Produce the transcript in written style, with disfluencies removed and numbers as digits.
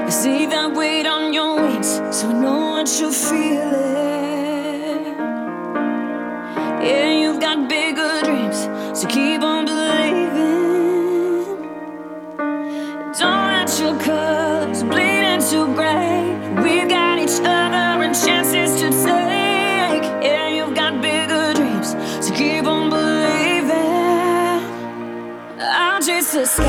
See that weight on your wings, so I know what you're feeling. Yeah, you've got bigger dreams, so keep on believing. Don't let your colors bleed into gray. We've got each other and chances to take. Yeah, you've got bigger dreams, so keep on believing. I'll chase the sky.